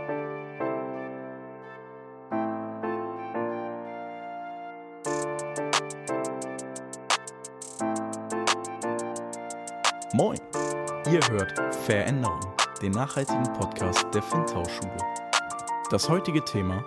Moin! Ihr hört Veränderung, den nachhaltigen Podcast der Findhauschule. Das heutige Thema: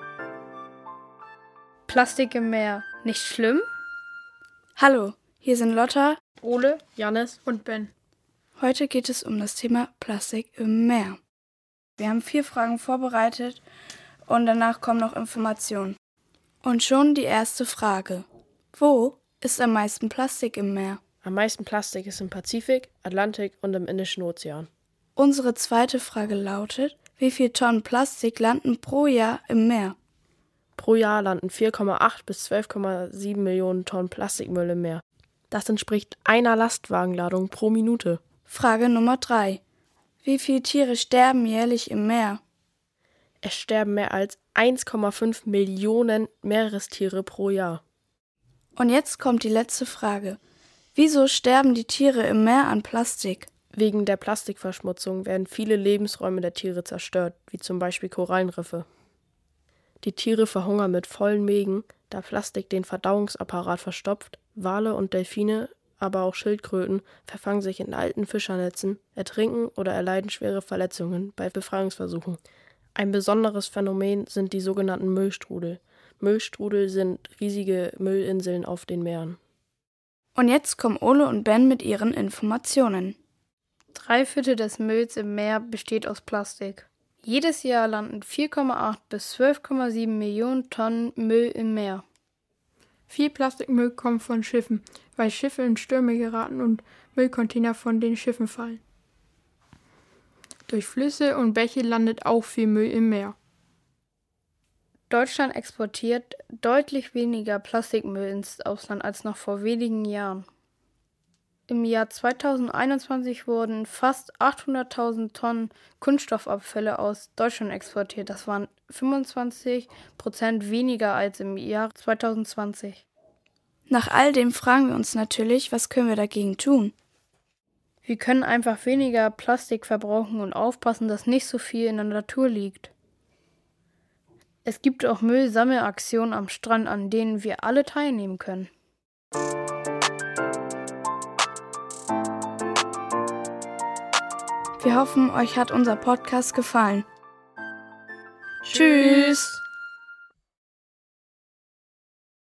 Plastik im Meer. Nicht schlimm? Hallo, hier sind Lotta, Ole, Jannis und Ben. Heute geht es um das Thema Plastik im Meer. Wir haben 4 Fragen vorbereitet und danach kommen noch Informationen. Und schon die erste Frage. Wo ist am meisten Plastik im Meer? Am meisten Plastik ist im Pazifik, Atlantik und im Indischen Ozean. Unsere zweite Frage lautet, wie viel Tonnen Plastik landen pro Jahr im Meer? Pro Jahr landen 4,8 bis 12,7 Millionen Tonnen Plastikmüll im Meer. Das entspricht einer Lastwagenladung pro Minute. Frage Nummer 3. Wie viele Tiere sterben jährlich im Meer? Es sterben mehr als 1,5 Millionen Meerestiere pro Jahr. Und jetzt kommt die letzte Frage. Wieso sterben die Tiere im Meer an Plastik? Wegen der Plastikverschmutzung werden viele Lebensräume der Tiere zerstört, wie zum Beispiel Korallenriffe. Die Tiere verhungern mit vollen Mägen, da Plastik den Verdauungsapparat verstopft. Wale und Delfine, aber auch Schildkröten verfangen sich in alten Fischernetzen, ertrinken oder erleiden schwere Verletzungen bei Befreiungsversuchen. Ein besonderes Phänomen sind die sogenannten Müllstrudel. Müllstrudel sind riesige Müllinseln auf den Meeren. Und jetzt kommen Ole und Ben mit ihren Informationen. 3/4 des Mülls im Meer besteht aus Plastik. Jedes Jahr landen 4,8 bis 12,7 Millionen Tonnen Müll im Meer. Viel Plastikmüll kommt von Schiffen, weil Schiffe in Stürme geraten und Müllcontainer von den Schiffen fallen. Durch Flüsse und Bäche landet auch viel Müll im Meer. Deutschland exportiert deutlich weniger Plastikmüll ins Ausland als noch vor wenigen Jahren. Im Jahr 2021 wurden fast 800.000 Tonnen Kunststoffabfälle aus Deutschland exportiert. Das waren 25% weniger als im Jahr 2020. Nach all dem fragen wir uns natürlich, was können wir dagegen tun? Wir können einfach weniger Plastik verbrauchen und aufpassen, dass nicht so viel in der Natur liegt. Es gibt auch Müllsammelaktionen am Strand, an denen wir alle teilnehmen können. Wir hoffen, euch hat unser Podcast gefallen. Tschüss!